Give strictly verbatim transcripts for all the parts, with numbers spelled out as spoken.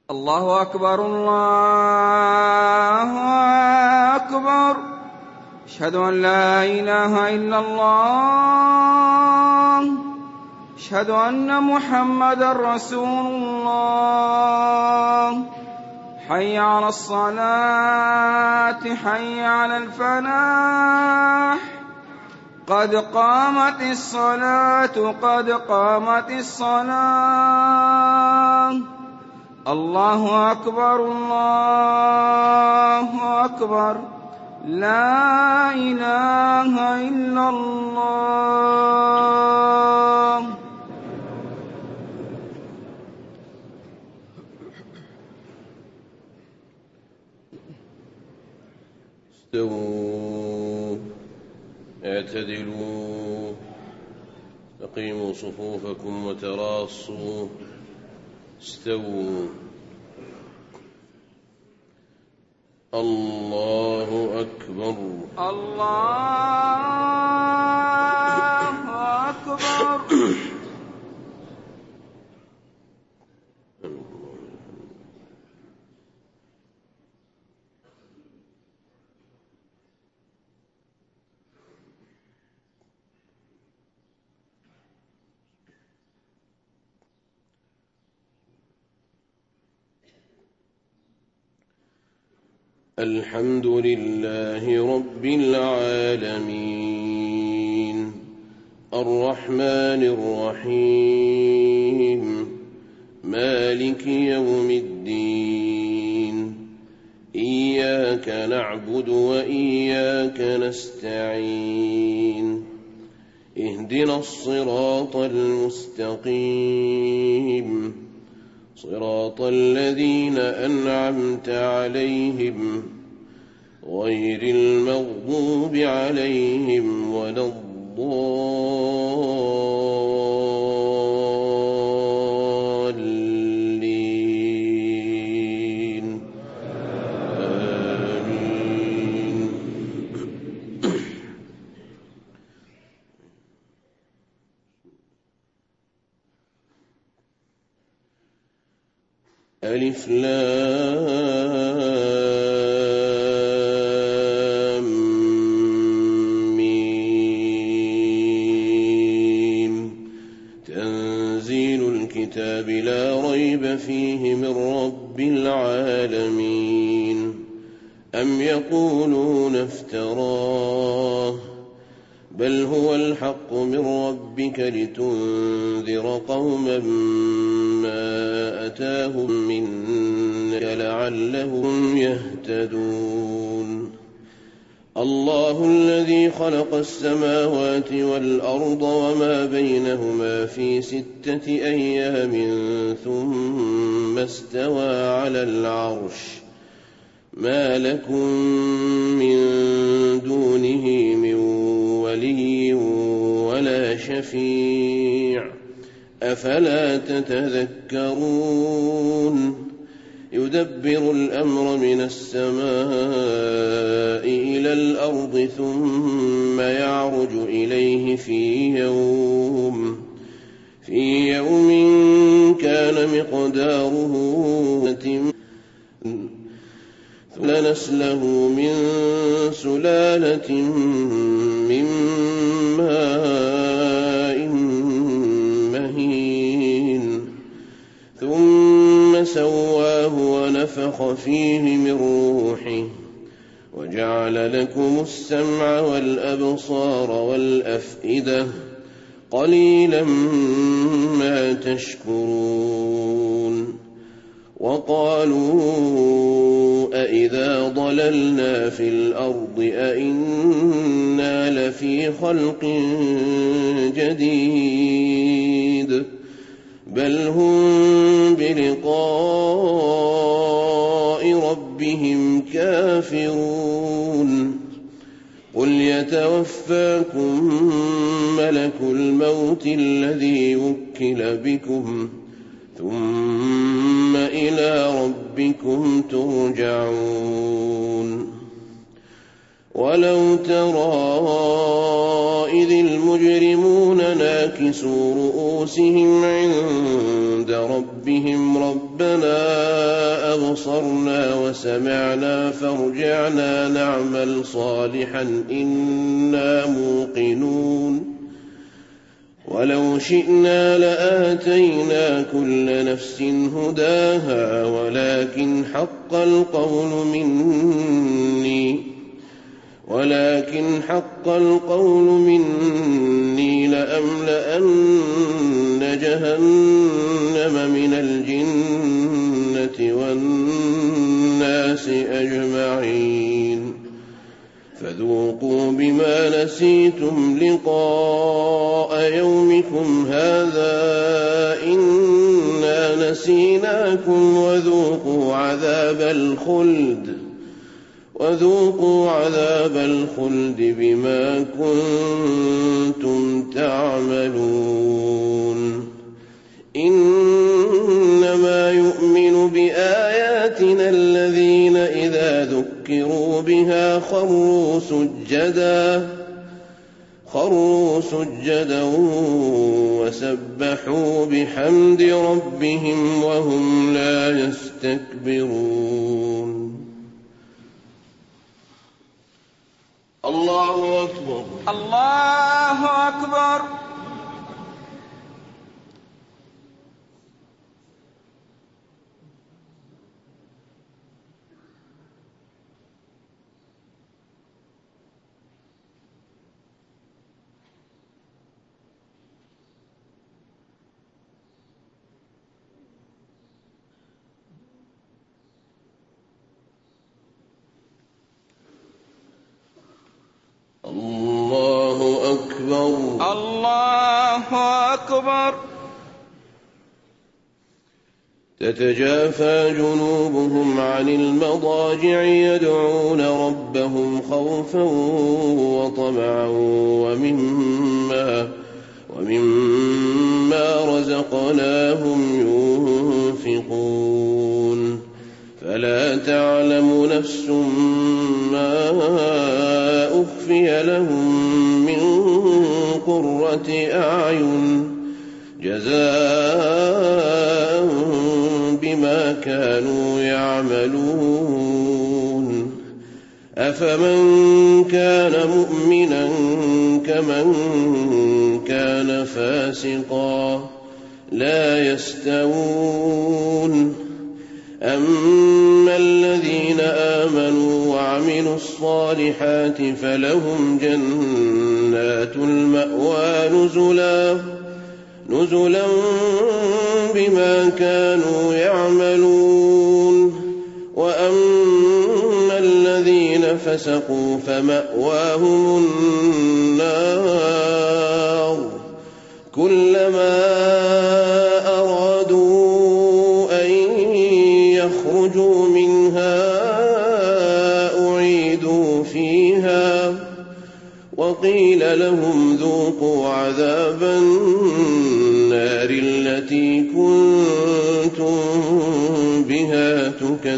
الله أكبر الله أكبر. أشهد أن لا إله إلا الله. أشهد أن محمدا رسول الله. حي على الصلاة حي على الفلاح. قد قامت الصلاة قد قامت الصلاة. الله أكبر الله أكبر. لا إله إلا الله. استووا اعتدلوا أقيموا صفوفكم وتراصوا. استووا. الله أكبر الله أكبر. الحمد لله رب العالمين الرحمن الرحيم مالك يوم الدين إياك نعبد وإياك نستعين اهدنا الصراط المستقيم صراط الذين أنعمت عليهم غير المغضوب عليهم ولا الضالين آمين. ألف لام ميم تنزيل الكتاب لا ريب فيه من رب العالمين. أم يقولون افتراه بل هو الحق من ربك لتنذر قوما ما أتاهم من نذير لعلهم يهتدون. الله الذي خلق السماوات والأرض وما بينهما في ستة أيام ثم استوى على العرش ما لكم من دونه من ولي ولا شفيع أفلا تتذكرون. يدبر الأمر من السماء إلى الأرض ثم يعرج إليه في يوم في يوم كان مقداره لنسله من سلالة من ماء مهين ثم سواه ونفخ فيه من روحه وجعل لكم السمع والأبصار والأفئدة قليلا ما تشكرون. وقالوا أإذا ضللنا في الأرض أإنا لفي خلق جديد بل هم بلقاء ربهم كافرون. قل يتوفاكم ملك الموت الذي وكل بكم ثم إلى ربكم ترجعون. ولو ترى إذ المجرمون ناكسوا رؤوسهم عند ربهم ربهم ربنا أبصرنا وسمعنا فارجعنا نعمل صالحا إنا موقنون ولو شئنا لآتينا كل نفس هداها ولكن حق القول مني ولكن حق القول مني لأملأن جهنم من الجنة والناس أجمعين فذوقوا بما نسيتم لقاء يومكم هذا إنا نسيناكم وذوقوا عذاب الخلد وذوقوا عذاب الخلد بما كنتم تعملون إنما يؤمن بآياتنا الذين إذا ذكروا بها خروا سجدا خروا سجدا وسبحوا بحمد ربهم وهم لا يستكبرون الله أكبر الله أكبر الله أكبر الله أكبر تتجافى جنوبهم عن المضاجع يدعون ربهم خوفا وطمعا ومما ومما رزقناهم ينفقون فلا تعلم نفس ما أخفي لهم من قرة أعين جزاء بما كانوا يعملون أفمن كان مؤمنا كمن كان فاسقا لا يستوون أما الذين آمنوا وعملوا الصالحات فلهم جنات المأوى نزلا نزلا بما كانوا يعملون وأما الذين فسقوا فمأواهم النار كلما أرادوا أن يخرجوا منها أعيدوا فيها وقيل لهم ذوقوا عذاب النار التي كنتم بها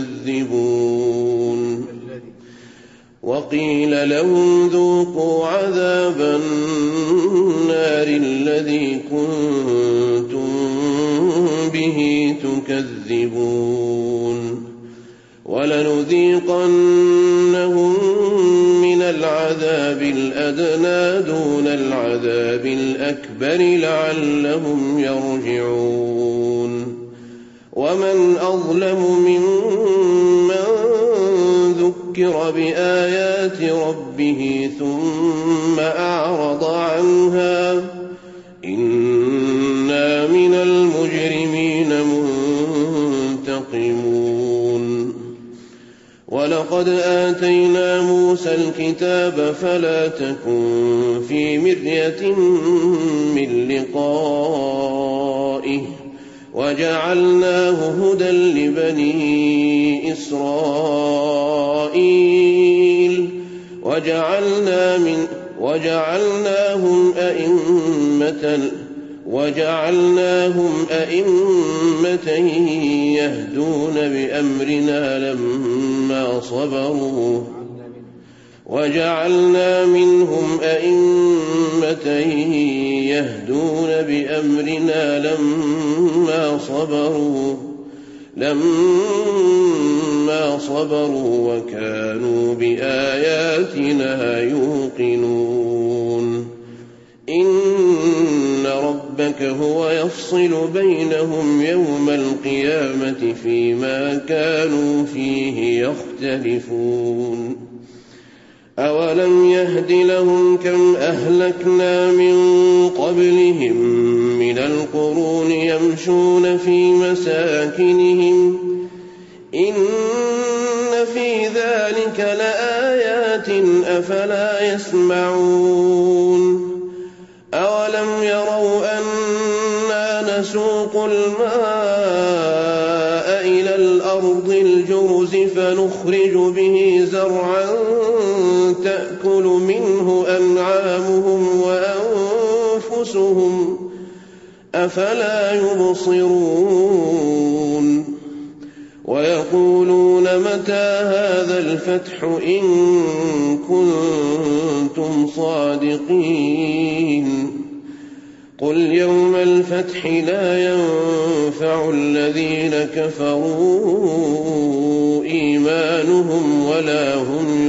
تكذبون وقيل لهم ذوقوا عذاب النار الذي كنتم به تكذبون ولنذيقنهم من العذاب الأدنى دون العذاب الأكبر لعلهم يرجعون ومن أظلم ممن ذكر بآيات ربه ثم أعرض عنها إنا من المجرمين منتقمون ولقد آتينا موسى الكتاب فلا تكن في مرية من لقائه وجعلناه هدى لبني إسرائيل وجعلنا من وجعلناهم أئمة وجعلناهم أئمة يهدون بأمرنا لما صبروا وجعلنا منهم أئمة يهدون بأمرنا لما صبروا لما صبروا وكانوا بآياتنا يوقنون إن ربك هو يفصل بينهم يوم القيامة فيما كانوا فيه يختلفون أولم يهد لهم كم أهلكنا من قبلهم من القرون يمشون في مساكنهم إن في ذلك لآيات أفلا يسمعون أولم يروا أنا نسوق الماء إلى الأرض الجرز فنخرج به زرعا تأكل منه أنعامهم وأنفسهم أفلا يبصرون ويقولون متى هذا الفتح إن كنتم صادقين قل يوم الفتح لا ينفع الذين كفروا إيمانهم ولا هم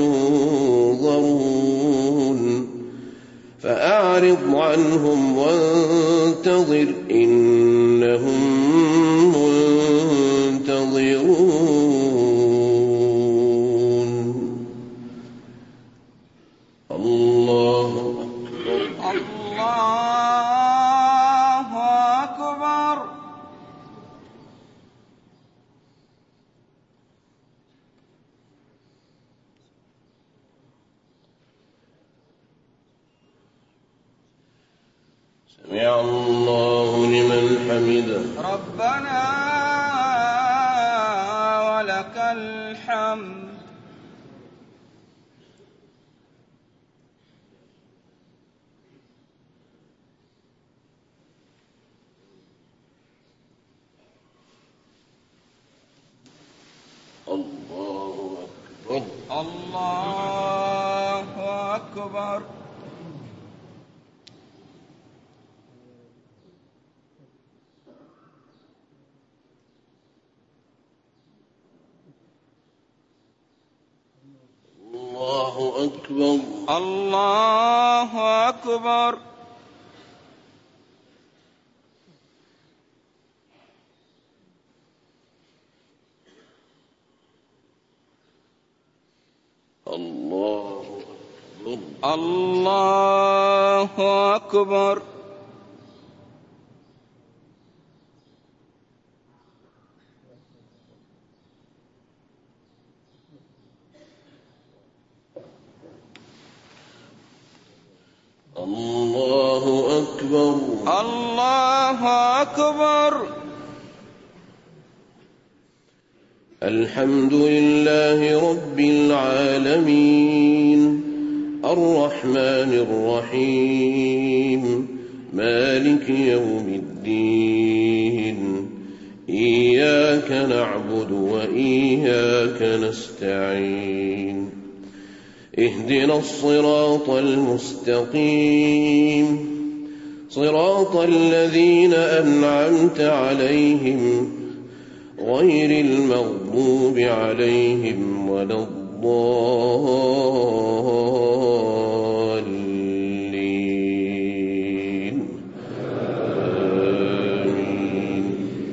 ينظرون فأعرض عنهم وانتظر إنهم منتظرون الله أكبر الله أكبر. سمع الله لمن حمده ربنا ولك الحمد. الله أكبر الله أكبر. الله أكبر الله أكبر. الله أكبر الله أكبر. الله أكبر الله أكبر. الحمد لله رب العالمين الرحمن الرحيم مالك يوم الدين إياك نعبد وإياك نستعين اهدنا الصراط المستقيم صراط الذين أنعمت عليهم غير المغضوب عليهم ولا الضالين آمين.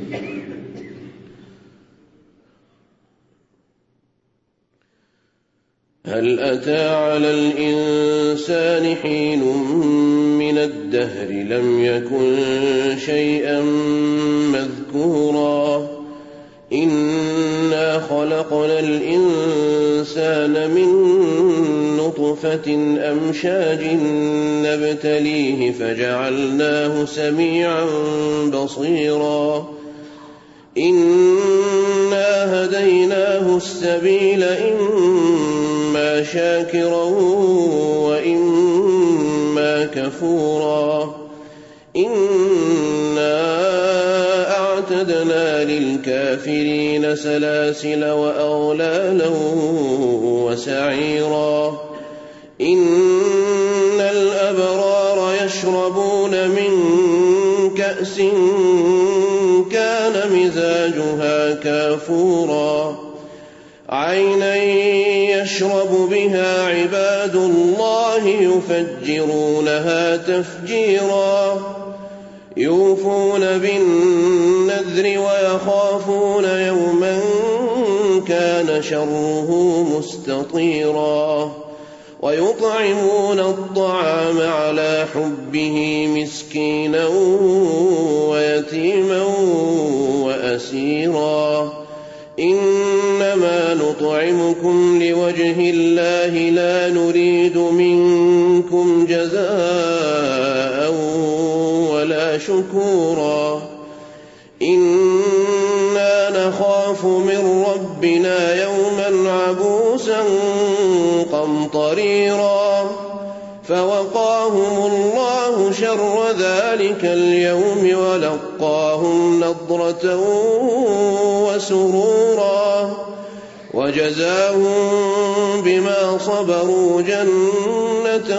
هل أتى على الإنسان حين من الدهر لم يكن شيئا مذكورا إنا خلقنا الإنسان من نطفة أمشاج نبتليه فجعلناه سميعا بصيرا إنا هديناه السبيل إما شاكرا وإما كفورا إنا أعتدنا للكافرين سلاسل وأغلالا وسعيرا إن الأبرار يشربون من كأس كان مزاجها كافورا عينا يشرب بها عباد الله يفجرونها تفجيرا يوفون بالنذر ويخافون يوما كان شره مستطيرا ويطعمون الطعام على حبه مسكينا ويتيما وأسيرا إنما نطعمكم لوجه الله لا نريد منكم جزاء ولا شكورا إنا نخاف من ربنا يوما عبوسا قمطريرا فوقاهم الله شر ذلك اليوم ولقاهم نضرة وسرورا وجزاهم بما صبروا جنة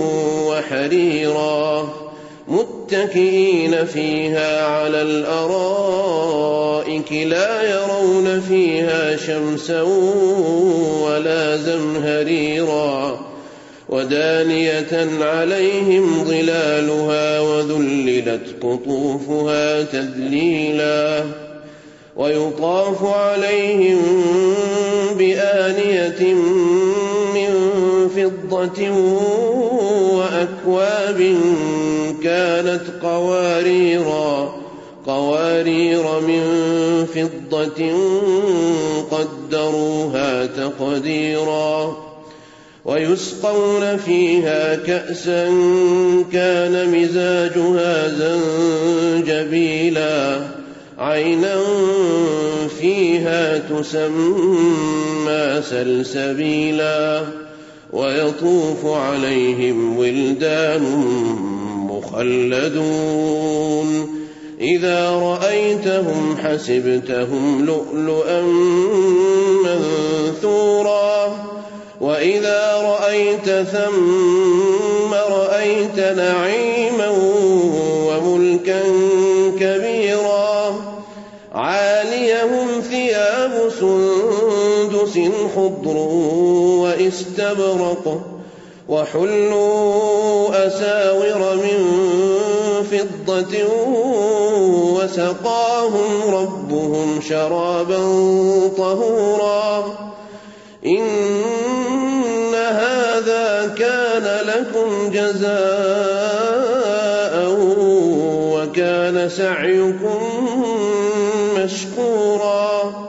وحريرا متكئين فيها على الأرائك لا يرون فيها شمسا ولا زمهريرا ودانية عليهم ظلالها وذللت قطوفها تذليلا ويطاف عليهم بآنية من فضة وأكواب كانت قواريرا قوارير من فضة قدروها تقديرا ويسقون فيها كأسا كان مزاجها زنجبيلا عينا فيها تسمى سلسبيلا ويطوف عليهم ولدان مخلدون إذا رأيتهم حسبتهم لؤلؤا منثورا وإذا رأيت ثم رأيت نعيما وملكا كبيرا عاليهم ثياب سندس خضر واستبرق وحلوا أساور من فضة وسقاهم ربهم شرابا طهورا إن هذا كان لكم جزاء وكان سعيكم مشكورا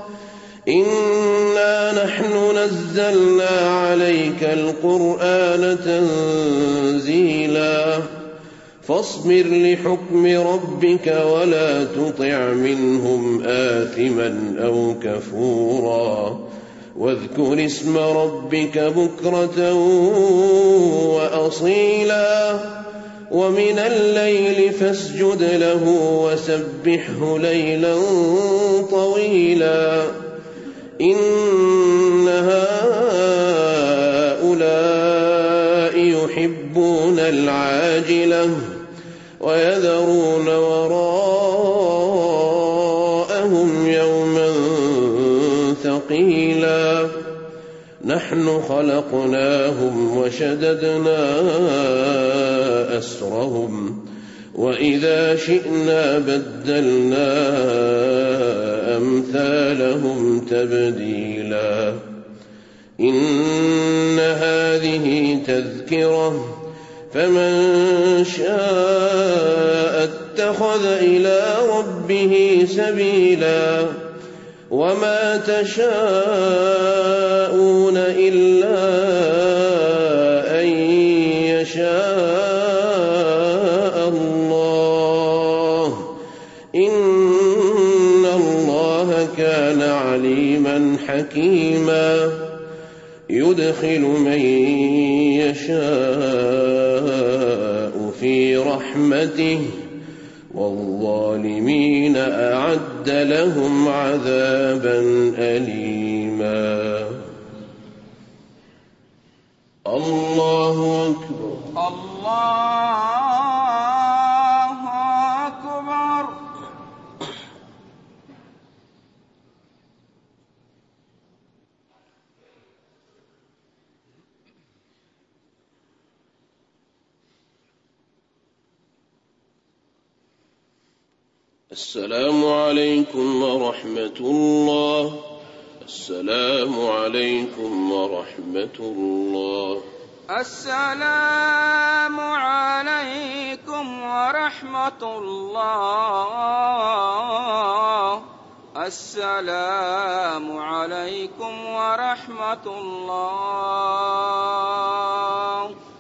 إنا نحن نزلنا عليك القرآن تنزيلا فاصبر لحكم ربك ولا تطع منهم آثما أو كفورا واذكر اسم ربك بكرة وأصيلا ومن الليل فاسجد له وسبحه ليلا طويلا إن هؤلاء يحبون العاجلة ويذرون وراءهم يوما ثقيلا نحن خلقناهم وشددنا أسرهم وإذا شئنا بدلنا أمثالهم تبديلا إن هذه تذكرة فمن شاء اتخذ إلى ربه سبيلا وما تشاءون إلا أن يشاء الله إن الله كان عليما حكيما يدخل من يشاء في رحمته والظالمين أعد لهم عذابا أليما الله أكبر. الله أكبر. السلام عليكم ورحمة الله. السلام عليكم ورحمة الله. السلام عليكم ورحمة الله. السلام عليكم ورحمة الله.